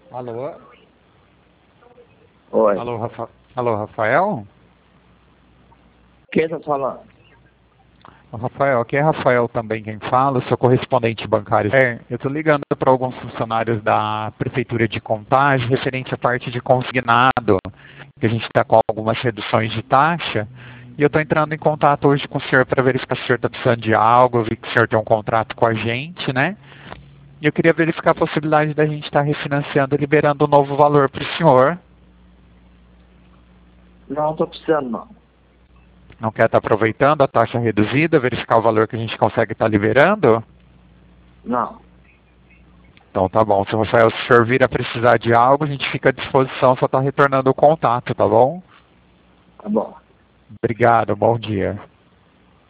Alô? Oi. Alô, Rafael? Quem tá falando? Rafael, aqui é Rafael também quem fala, sou correspondente bancário. Eu estou ligando para alguns funcionários da Prefeitura de Contagem referente à parte de consignado, que a gente está com algumas reduções de taxa. E eu estou entrando em contato hoje com o senhor para verificar se o senhor está precisando de algo. Eu vi que o senhor tem um contrato com a gente, né? E eu queria verificar a possibilidade da gente estar refinanciando e liberando um novo valor para o senhor. Não tô precisando, não. Não quer estar aproveitando a taxa reduzida, verificar o valor que a gente consegue estar liberando? Não. Então tá bom. Se o Rafael, se o senhor vir a precisar de algo, a gente fica à disposição, só está retornando o contato, tá bom? Tá bom. Obrigado, bom dia.